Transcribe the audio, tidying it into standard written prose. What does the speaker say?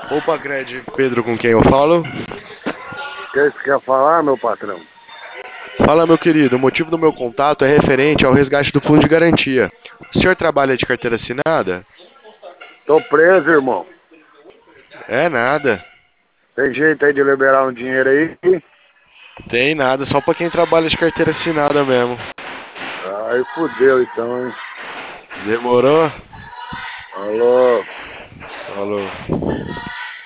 Opa, Cred, Pedro, com quem eu falo? O que você quer falar, meu patrão? Fala, meu querido, o motivo do meu contato é referente ao resgate do fundo de garantia. O senhor trabalha de carteira assinada? Tô preso, irmão. É nada. Tem jeito aí de liberar um dinheiro aí? Tem nada, só pra quem trabalha de carteira assinada mesmo. Aí fudeu então, hein? Demorou? Alô? Falou.